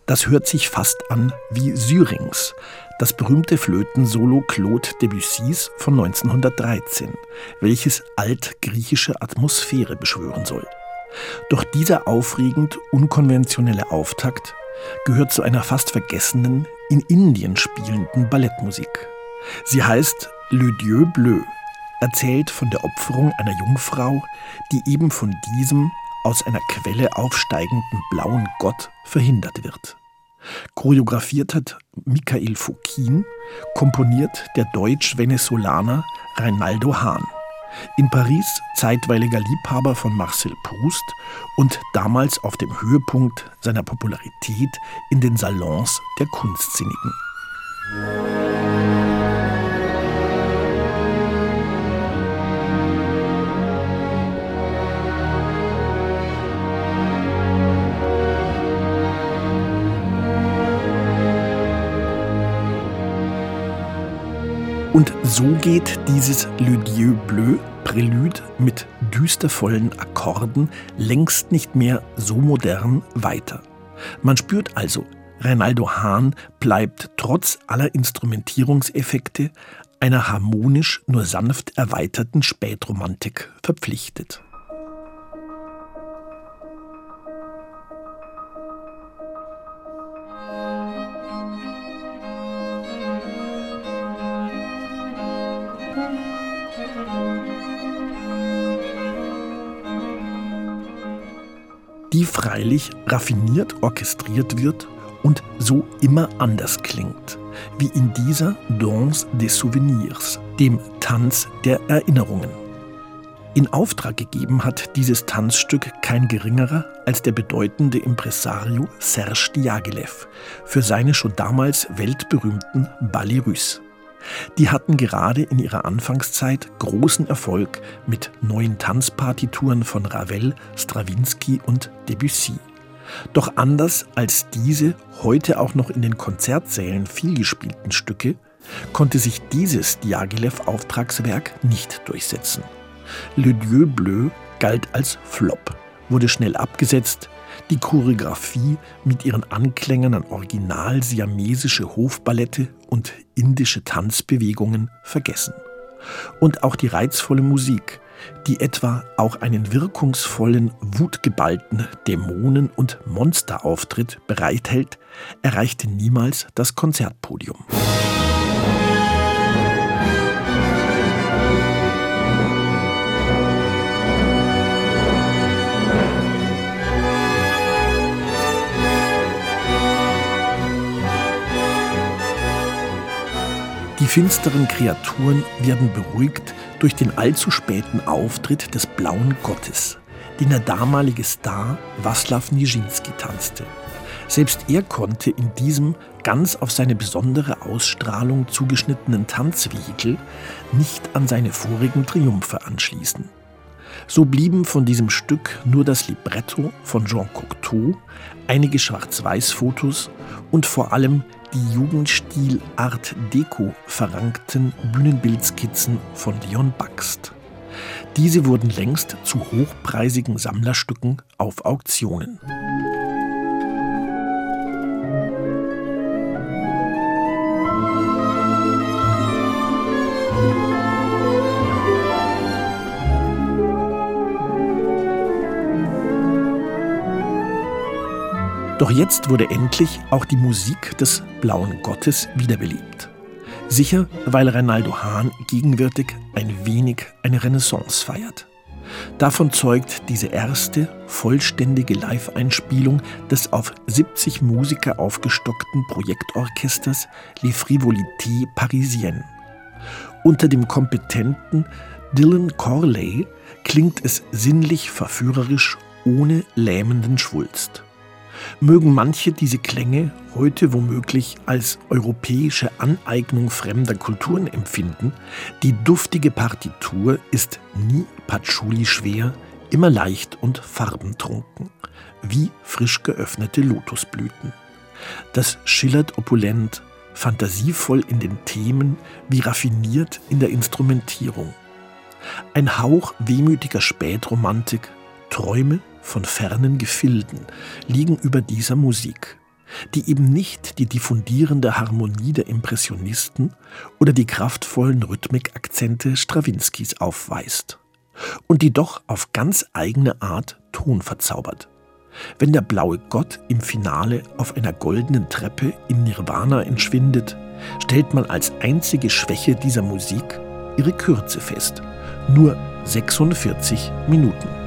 Das hört sich fast an wie Syrinx, das berühmte Flötensolo Claude Debussys von 1913, welches altgriechische Atmosphäre beschwören soll. Doch dieser aufregend unkonventionelle Auftakt gehört zu einer fast vergessenen, in Indien spielenden Ballettmusik. Sie heißt Le Dieu Bleu, erzählt von der Opferung einer Jungfrau, die eben von diesem aus einer Quelle aufsteigenden blauen Gott verhindert wird. Choreografiert hat Michael Fokine, komponiert der Deutsch-Venezolaner Reinaldo Hahn. In Paris zeitweiliger Liebhaber von Marcel Proust und damals auf dem Höhepunkt seiner Popularität in den Salons der Kunstsinnigen. Und so geht dieses Le Dieu Bleu Prälude mit düstervollen Akkorden längst nicht mehr so modern weiter. Man spürt also, Reinaldo Hahn bleibt trotz aller Instrumentierungseffekte einer harmonisch nur sanft erweiterten Spätromantik verpflichtet. Die freilich raffiniert orchestriert wird und so immer anders klingt, wie in dieser Danse des Souvenirs, dem Tanz der Erinnerungen. In Auftrag gegeben hat dieses Tanzstück kein geringerer als der bedeutende Impresario Serge Diaghilev für seine schon damals weltberühmten Ballets Russes. Die hatten gerade in ihrer Anfangszeit großen Erfolg mit neuen Tanzpartituren von Ravel, Strawinsky und Debussy. Doch anders als diese heute auch noch in den Konzertsälen vielgespielten Stücke, konnte sich dieses Diaghilev-Auftragswerk nicht durchsetzen. Le Dieu Bleu galt als Flop, wurde schnell abgesetzt, die Choreografie mit ihren Anklängen an original-siamesische Hofballette und indische Tanzbewegungen vergessen. Und auch die reizvolle Musik, die etwa auch einen wirkungsvollen, wutgeballten Dämonen- und Monsterauftritt bereithält, erreichte niemals das Konzertpodium. Die finsteren Kreaturen werden beruhigt durch den allzu späten Auftritt des Blauen Gottes, den der damalige Star Wacław Nijinsky tanzte. Selbst er konnte in diesem ganz auf seine besondere Ausstrahlung zugeschnittenen Tanzvehikel nicht an seine vorigen Triumphe anschließen. So blieben von diesem Stück nur das Libretto von Jean Cocteau, einige Schwarz-Weiß-Fotos und vor allem die Jugendstil Art Deco verrankten Bühnenbildskizzen von Leon Bakst. Diese wurden längst zu hochpreisigen Sammlerstücken auf Auktionen. Doch jetzt wurde endlich auch die Musik des Blauen Gottes wiederbelebt. Sicher, weil Reinaldo Hahn gegenwärtig ein wenig eine Renaissance feiert. Davon zeugt diese erste, vollständige Live-Einspielung des auf 70 Musiker aufgestockten Projektorchesters Les Frivolités Parisiennes. Unter dem kompetenten Dylan Corley klingt es sinnlich verführerisch, ohne lähmenden Schwulst. Mögen manche diese Klänge heute womöglich als europäische Aneignung fremder Kulturen empfinden, die duftige Partitur ist nie Patchouli-schwer, immer leicht und farbentrunken, wie frisch geöffnete Lotusblüten. Das schillert opulent, fantasievoll in den Themen, wie raffiniert in der Instrumentierung. Ein Hauch wehmütiger Spätromantik, Träume von fernen Gefilden liegen über dieser Musik. die eben nicht die diffundierende Harmonie der Impressionisten oder die kraftvollen Rhythmikakzente Strawinskys aufweist und die doch auf ganz eigene Art Ton verzaubert. Wenn der blaue Gott im Finale auf einer goldenen Treppe im Nirvana entschwindet, stellt man als einzige Schwäche dieser Musik ihre Kürze fest. Nur 46 Minuten.